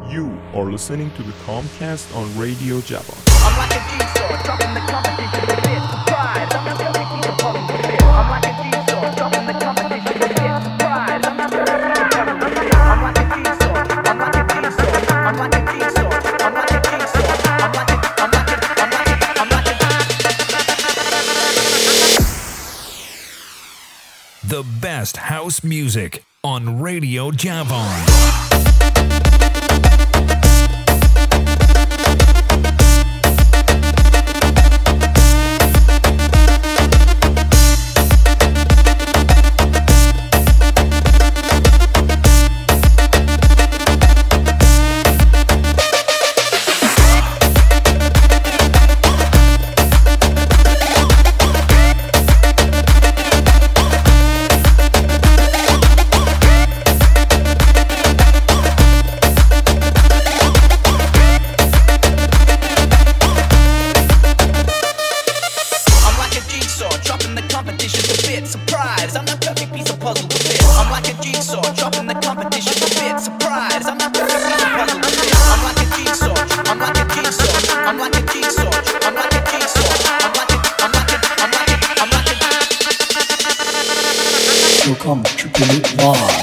You are listening to the Comcast on Radio Java. I'm like a G-Star, dropping the competition with bit surprise. I'm not gonna keep it puzzled with bit. I'm like a G-Star, dropping the competition with bit surprise. I'm not gonna keep it puzzled with bit. I'm like a G-Star, I'm like a G-Star, I'm like a G-Star, I'm like a G-Star, I'm like a The best house music on Radio Javon. Come tripping it live.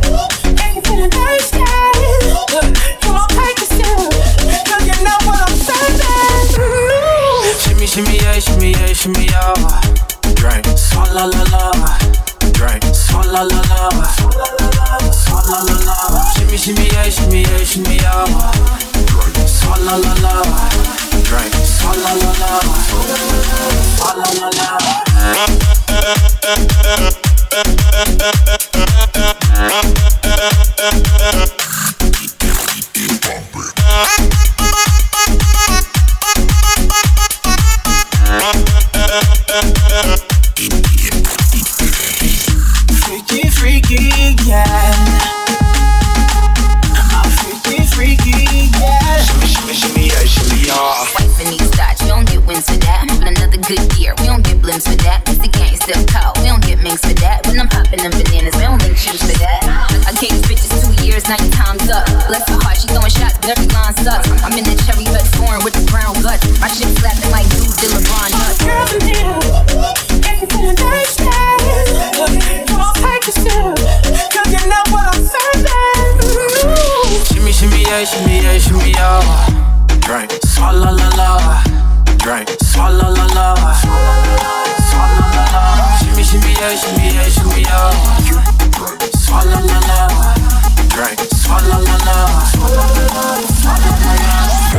Anything I understand, you won't take a step, 'cause you know what I'm saying. shimmy yeah, shimmy yeah. Swalla la la, drink. Swalla la la, swalla la la. Freaky, freaky, yeah. Freaky, yeah. Shimmy, shimmy, shimmy, yeah, shimmy, yeah. Wife in these thoughts, you don't get wins for that. But another good year, we don't get blimps for that. It's the gang still cold, we don't get minks for that. When I'm popping them bananas, we don't link shoes for that. I gave these bitches 2 years, now your time's up. Bless her heart, she throwing shots, but every line sucks. I'm in that cherry red foreign with the brown guts. My shit slapping like dude, Dilla LeBron nuts. Girls in here, if you're feeling thirsty, don't take a sip, 'cause you know what I'm serving. Shimmy, shimmy, yeah, shimmy, yeah, shimmy, yeah. Drink. Swalla la la, drink. Swalla la la, swalla la la. Shimmy, shimmy, yeah, shimmy, yeah, shimmy, yeah. Swalla la la, drink. Swalla la la, swalla la la, swalla la la.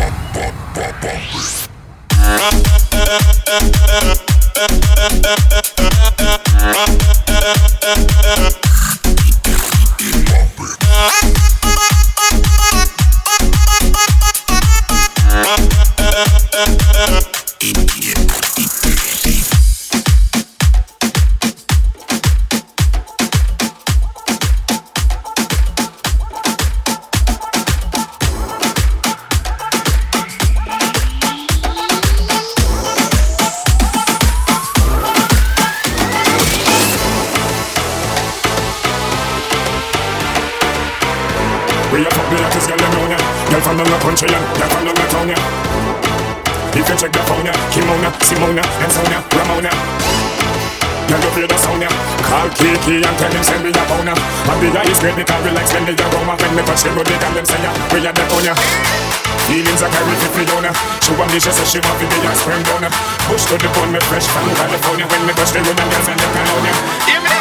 We a fuck the hottest girl you know ya. Girl from the country and girl from the town ya. If you check the phone ya, Kimona, Simona, and Sonia, Ramona. Girl you feel the sound ya. Call Kiki and tell him send me a phone ya. And the guy is great because we like spending your aroma. When me touch the body and them say ya, we a the phone ya. Feelings are carried with Fiona. She want me, she say she want me be a sperm donor. Push to the bone, me fresh from California. When me touch the road and girls and them can own ya. Hear me?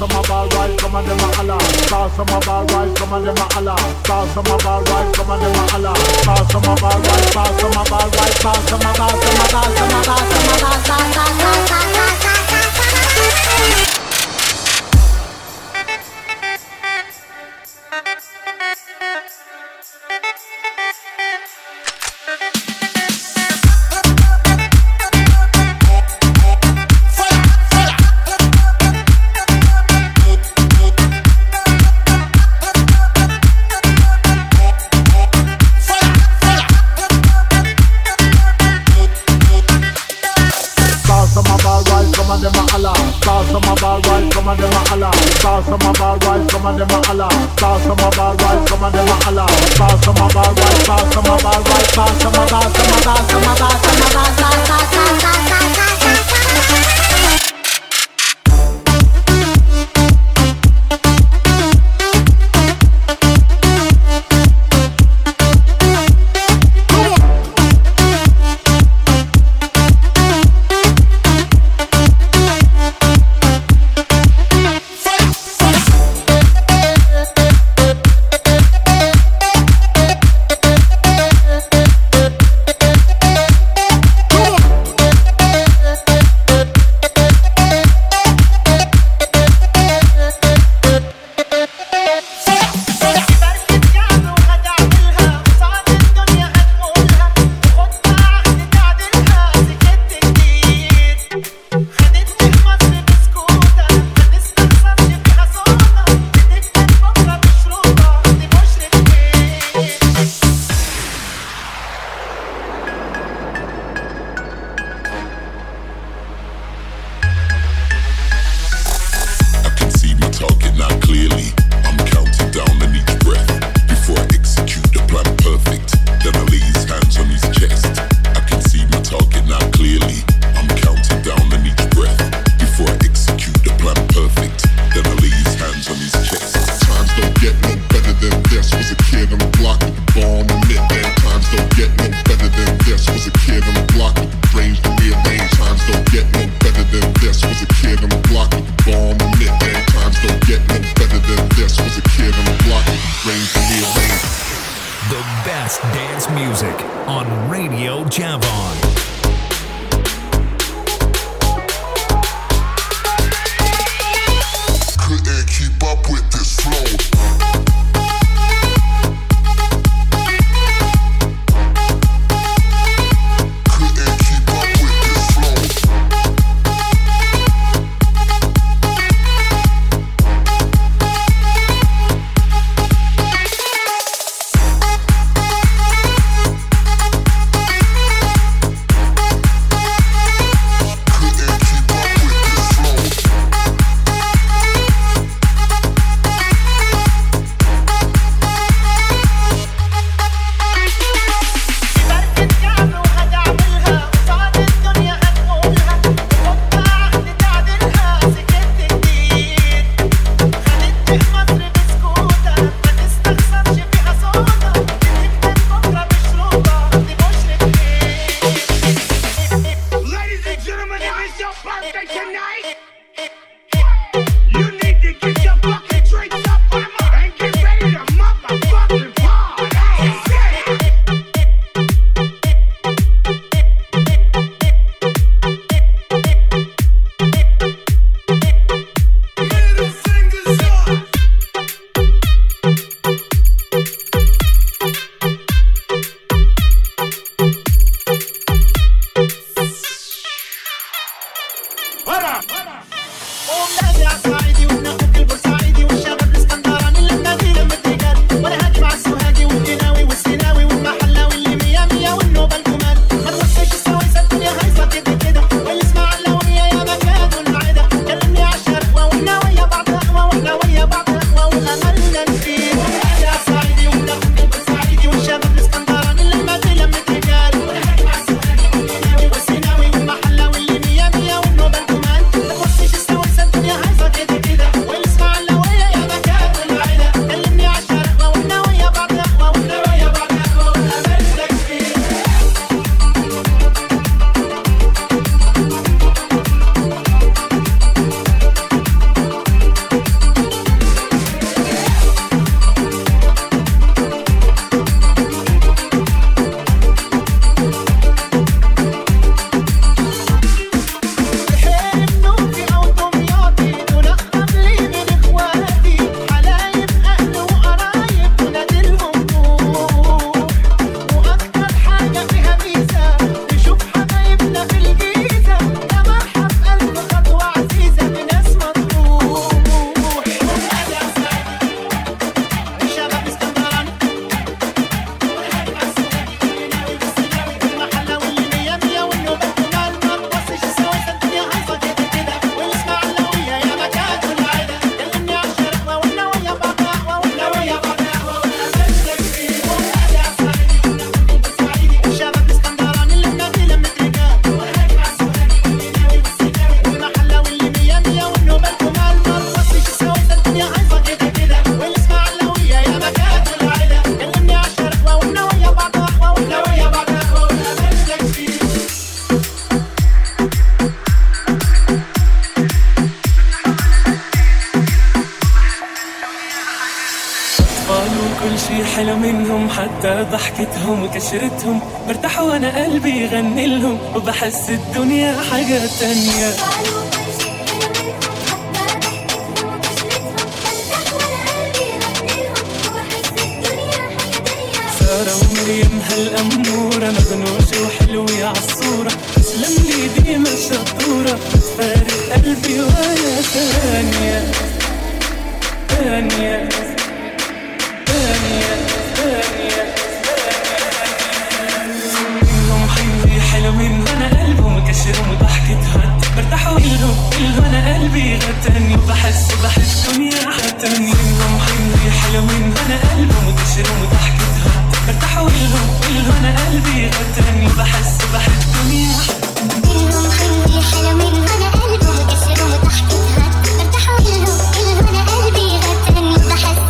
Salsa my ball right, come on them a holla. Salsa my ball right, come on them a holla. Salsa my ball right, come on them a holla. Salsa my ball right, salsa my ball right, salsa my ball, salsa my ball, salsa my ball, salsa my ball, salsa. Salsa my ball right, come on them a holla. Salsa my ball right, come on them a holla. Salsa my ball right, come on them a holla. Salsa my ball right, salsa my ball right, salsa my ball, salsa my ball, salsa my ball, salsa my ball, salsa. حتى ضحكتهم وكشرتهم برتاح وانا قلبي يغني لهم وبحس الدنيا حاجة تانية. سارة ومريم هالأمورة مغنوشة وحلوة عالصورة تسلم لي ديما الشطورة بتفارق قلبي ويا ثانية ثانية ثانية ثانية منهم حلوة حلو من وانا قلبهم مكشرهم وضحكتها برتاح وإلهم وانا قلبي غتاني وبحس دنيا حتاني. منهم حلوة حلو من وانا قلبهم مكشرهم وضحكتها برتاح وإلهم وانا قلبي غتاني وبحس دنيا منهم حلوة حلو من وانا قلبهم مكشرهم وضحكتها برتاح وإلهم وانا قلبي غتاني وبحس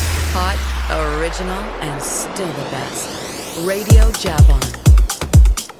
Hot, original, and still the best. Radio Jabon.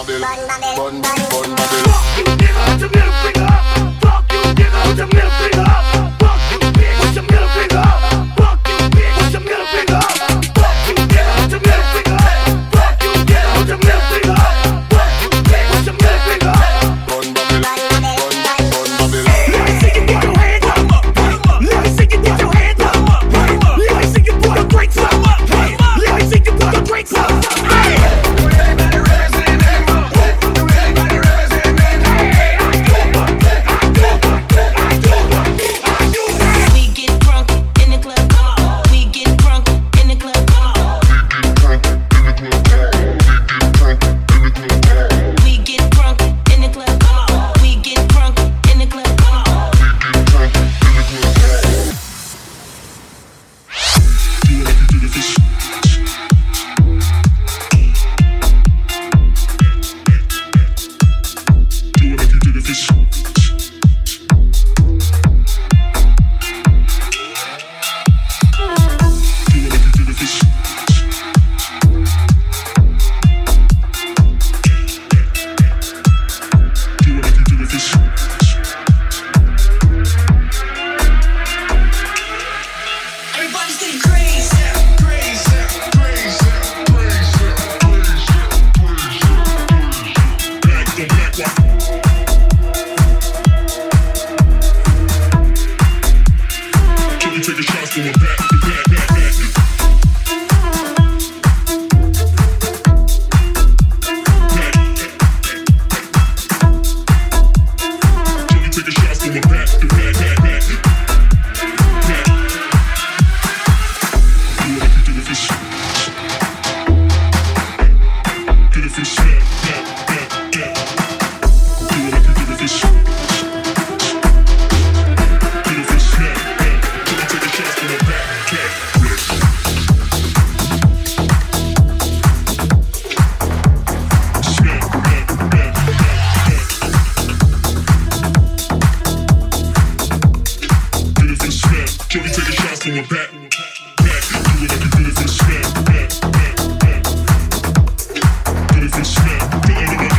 Babylon, bun Babylon. Fuck you, nigga, put your middle finger up. Fuck you, nigga, put your middle finger up. Fuck you, bitch, put your middle finger up. Fuck you, bitch, put your middle finger up. Fuck you, nigga, put your middle finger up. Fuck you, nigga, put your middle finger up. Fuck you, bitch, put your middle finger up. Bun Babylon, bun Babylon. Let me see you put your hands up. Let me see you put your hands up. Let me see you put your drinks up. Let me see you put your drinks up. Snap,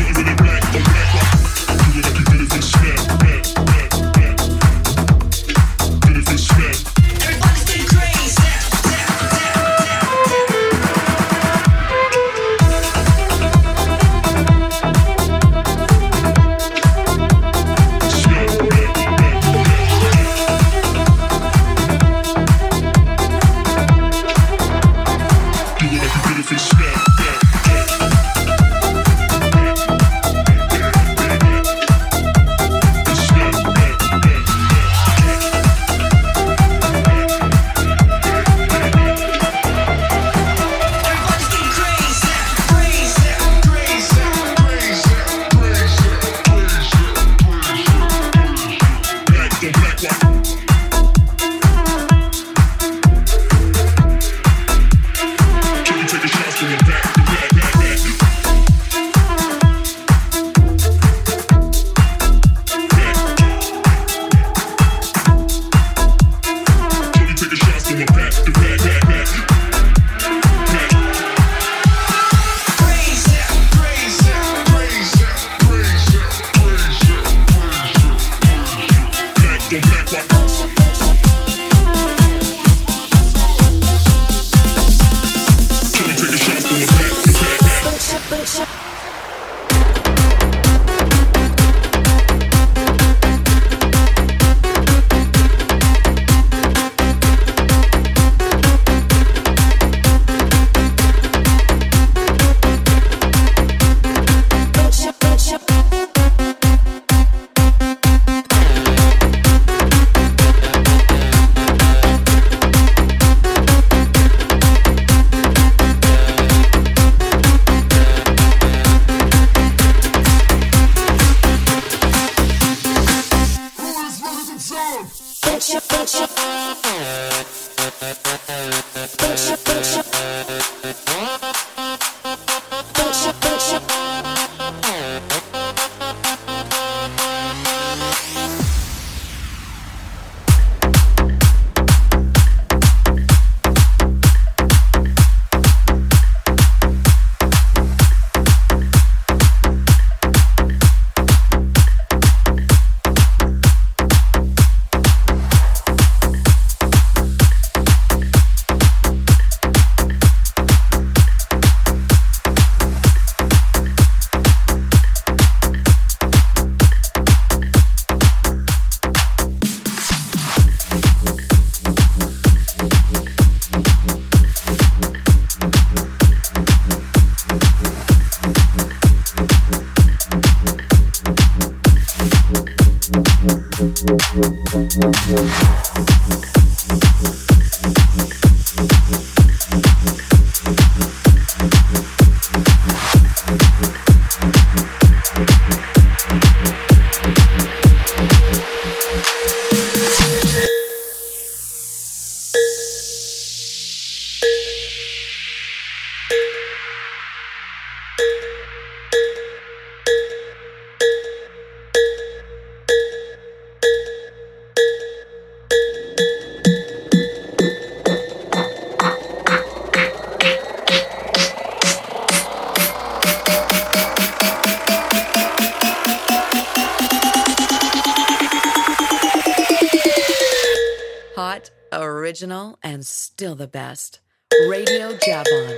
Original and still the best. Radio Javon.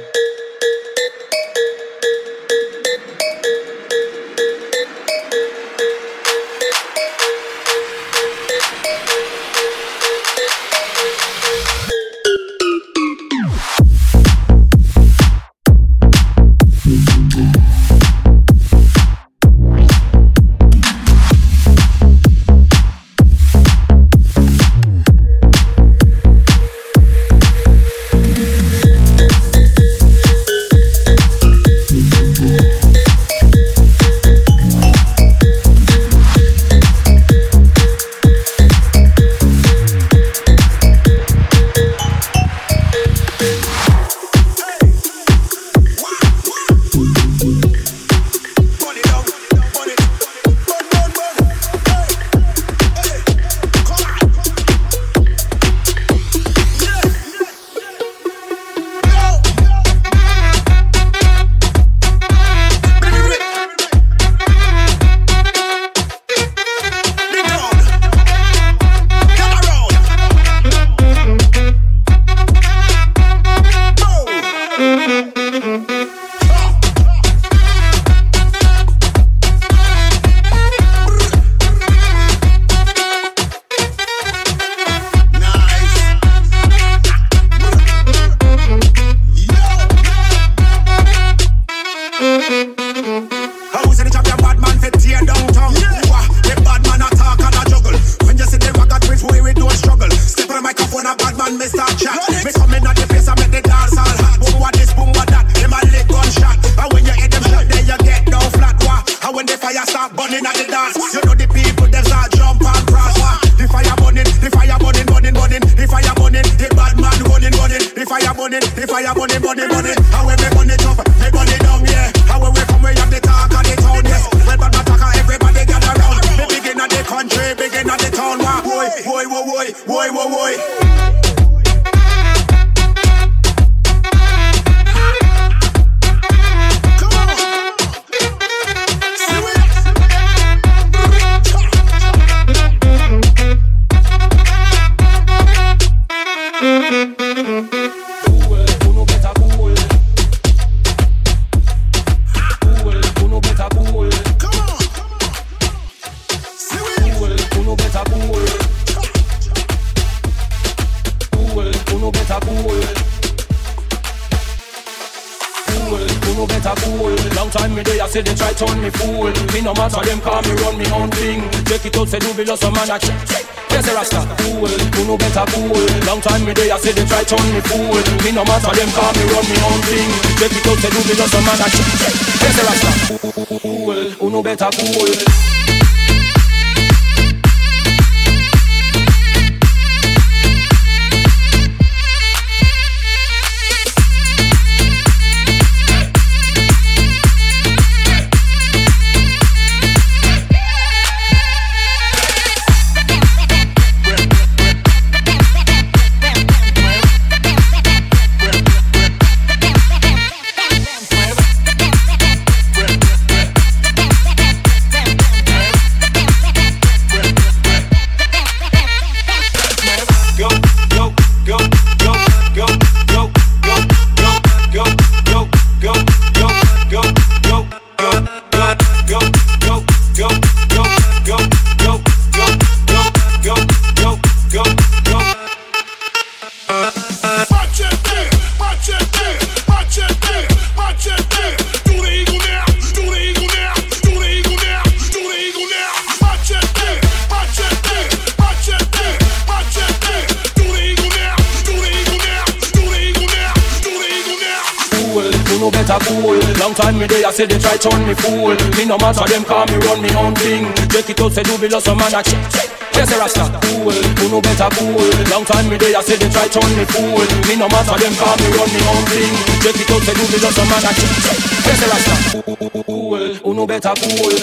better cool. Long time me there, I say they try turn me fool. Me no matter them, call me run me own thing. Check it out, say do below some man a check. Yes, a Rasta, cool, who know better cool. Long time me there, I say they try turn me fool. Me no matter them, call me run me own thing. Check it out, say do below some man a check. Yes, a Rasta, cool, who know better cool.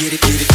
get it, get it.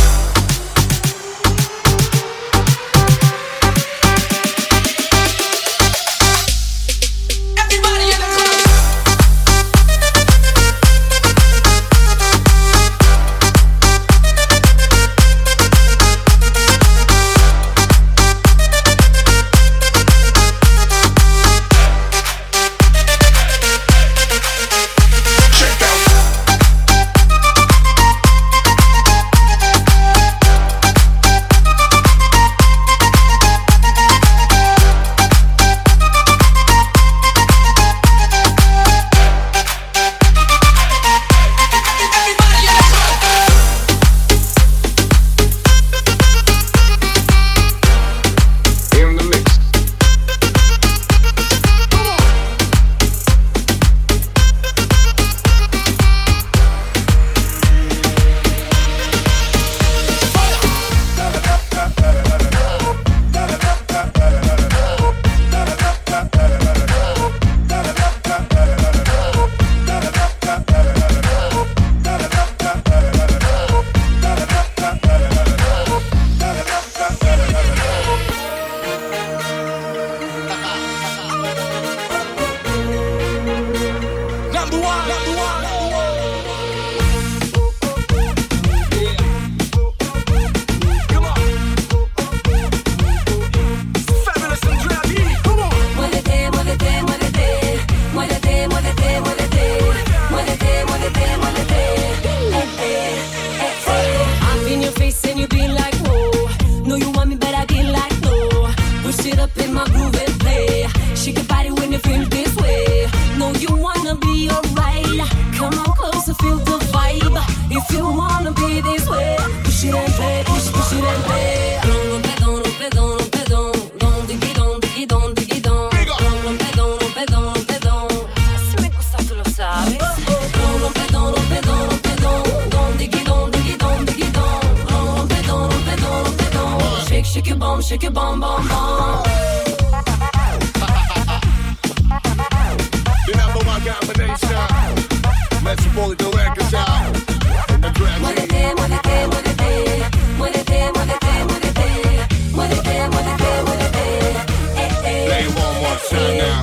Shake your bum bum bum. The number one combination, Metropolitan Records out. Muévete, muévete, muévete, muévete, muévete, muévete, muévete, muévete, muévete. Play one more time now.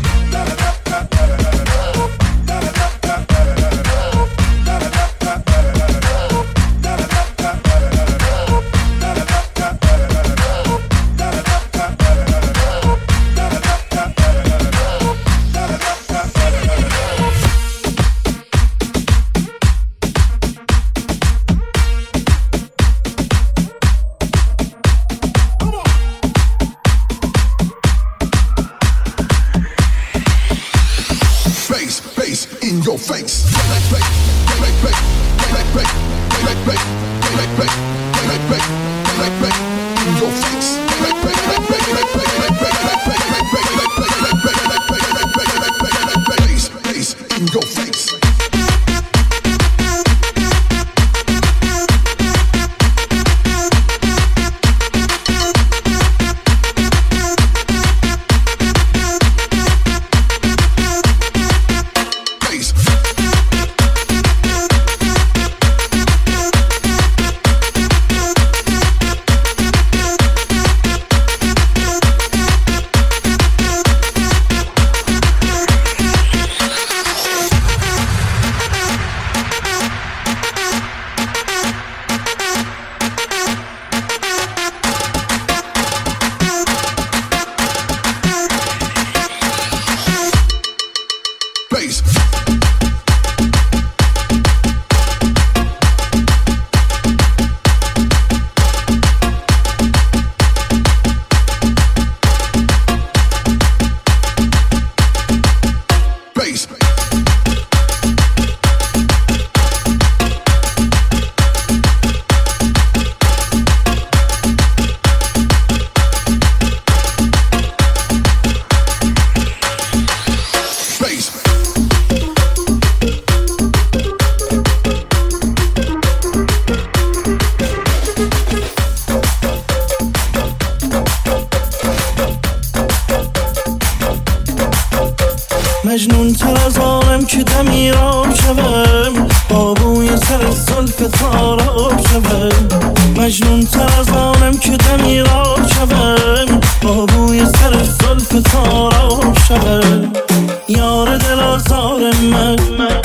مجنون تر از آنم که دمیران شوم با بوی سر زلف تاراب شوم مجنون تر از آنم که دمی را شوم با بوی سرش زلف تاراب شوم یار دل آزار من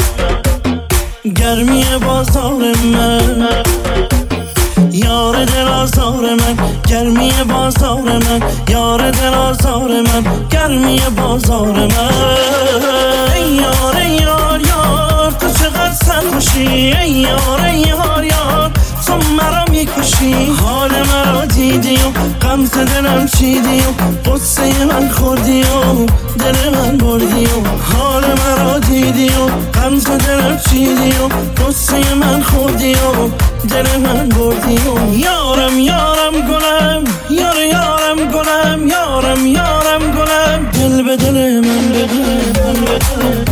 گرمی بازار من یار دل آزار من گرمی بازار من یار دل آزار من گرمی بازار من ای یار ای یار یار تو چقدر سرخوشی ای یار ای یار یار تو مرا میکشی حال مرا دیدی و غمز دلم چیدی و قصه من خوردی و دل من بردی و حال مرا دیدی و غمز دلم چیدی و قصه من خوردی و دل من بردی و یارم یارم گلم یار یارم گلم یارم یارم گلم دل به دل من بده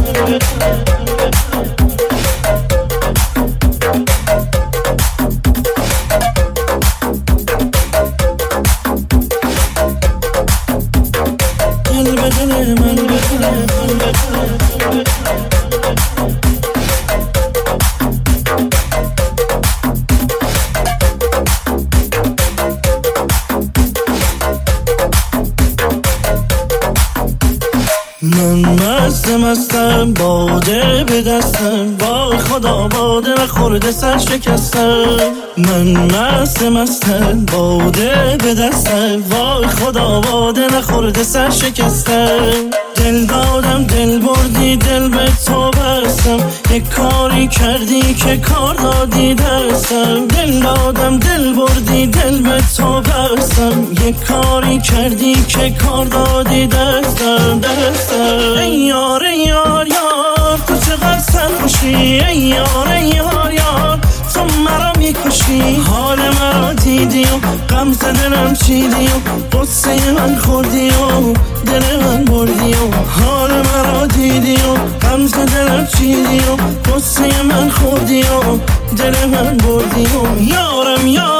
مستم باده به دستم وای خدا باده نخورده سر شکستم من مستم باده به دستم وای خدا باده نخورده سر شکستم دل دادم دل بردی دل به تو بستم یک کاری کردی که کار دادی دستم دل دادم دل بردی دل به تو بستم یک کاری کردی که کار دادی دستم ای یار یار یار تو چقدر سرخوشی ای یار یار یار تو مرا میکشی حال مرا دیدی و غمز دلم چیدی و قصه من خوردی و دل من بردی و حال مرا دیدی و غمز دلم چیدی و قصه من خوردی و دل من بردی و یارم یار